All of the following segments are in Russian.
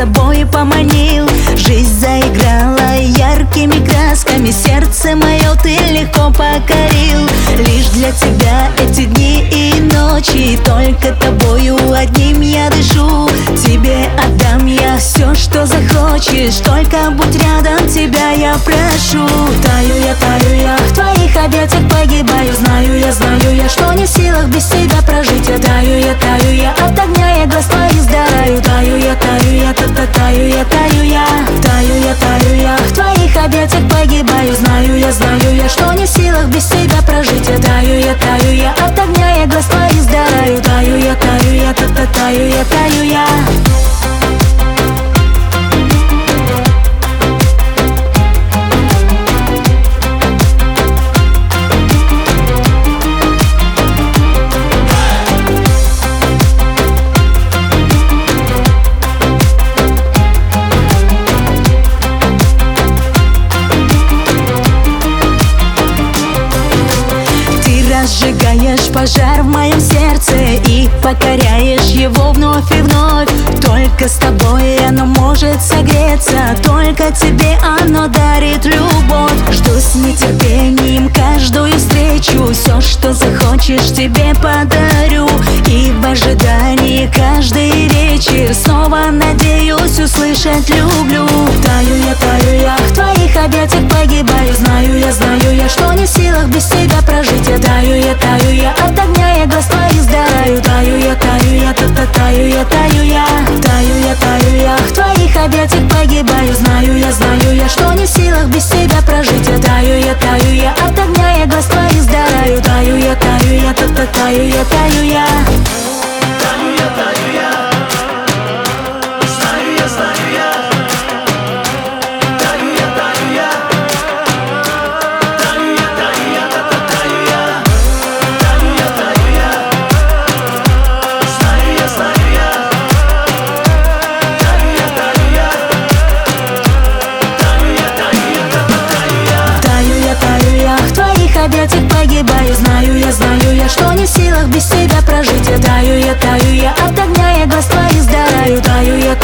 собой поманил. Жизнь заиграла яркими красками, сердце мое ты легко покорил. Лишь для тебя эти дни и ночи, только тобою одним я дышу. Тебе отдам я все, что захочешь, только будь рядом, тебя я прошу. Таю я в твоих объятиях погибаю. Знаю я, что не в силах без тебя прожить. Я таю я, от огня я глаз твоих сгораю. Таю я, таю я, в твоих объятиях погибаю. Знаю я, что не в силах без тебя прожить. Я таю я, от огня я глаз твоих сгораю. Таю я, таю я. Сжигаешь пожар в моем сердце и покоряешь его вновь и вновь. Только с тобой оно может согреться, только тебе оно дарит любовь. Жду с нетерпением каждую встречу, все, что захочешь, тебе подарю. И в ожидании каждой речи снова надеюсь услышать люблю. Таю я в твоих объятиях погибаю. Знаю я, что не в силах без тебя прожить. Я таю я, от огня я глаз твоих сгораю. Таю я, в твоих объятиях погибаю. Знаю я, что не в силах без тебя прожить. Я таю я, от огня я глаз твоих сгораю. Таю я. Погибаю, знаю я, что не в силах без тебя прожить. Я таю я, от огня я глаз твоих сгораю. Таю я,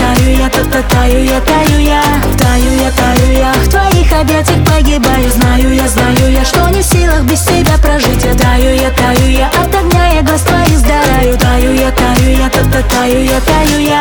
в твоих объятиях погибаю. Знаю я, что не в силах без тебя прожить. Я таю я, от огня я глаз твоих сгораю. Таю я.